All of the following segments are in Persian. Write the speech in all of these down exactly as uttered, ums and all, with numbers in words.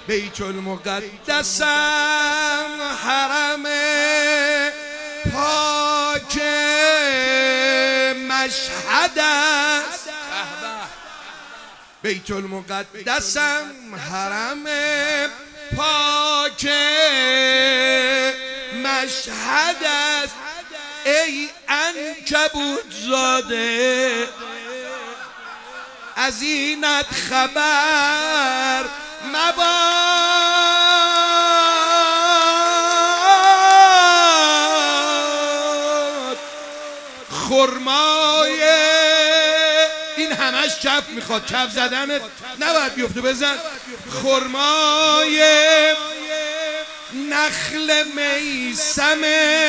بیت المقدسم حرم پاک مشهد است. بیت المقدسم حرم پاک مشهد است. ای عنکبوت زاده از اینت خبر مباد. خرمای این همش کف میخواد، کف زدنت نباید بیفته، بزن. خرمای نخل میسم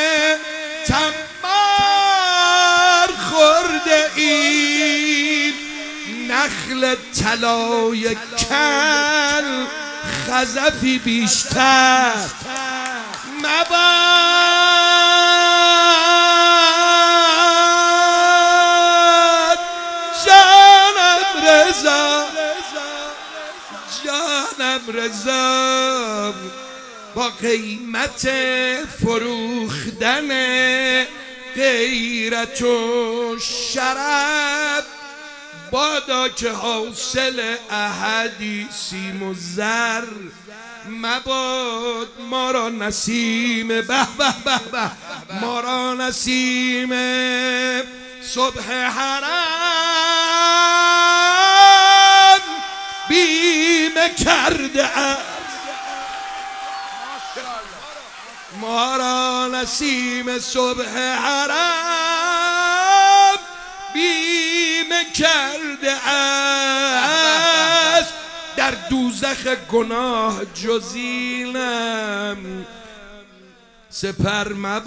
تمار خورده این، نخل طلای کل خزفی بیشتر مباد. جانم رضا، جانم رضا با قیمت فروختن غیرت و شرف بادا که حاصل احدی سیم و زر مباد. ما را نسیم به به به به، ما را نسیم صبح حرم بیمه کرده است. ما را نسیم صبح حرم بیمه کرده است. در دوزخ گناه جزینم سپر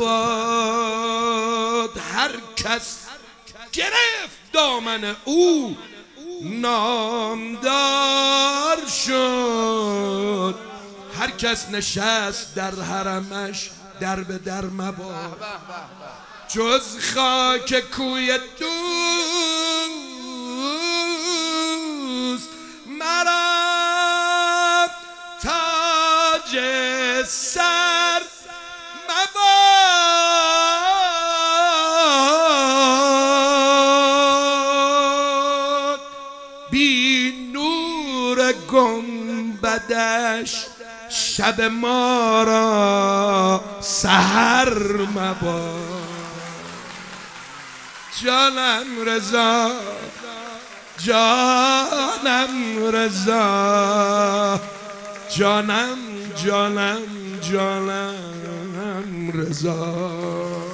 مباد. هر کس گرفت دامن او نامدار شد. هر کس نشست در حرمش در به در مباد. جز خاک کوی دوست مرا تاج سر مباد. بی نور گنبدش شب ما را سحر مباد. جانم رضا، جانم رضا، جانم جانم جانم رضا.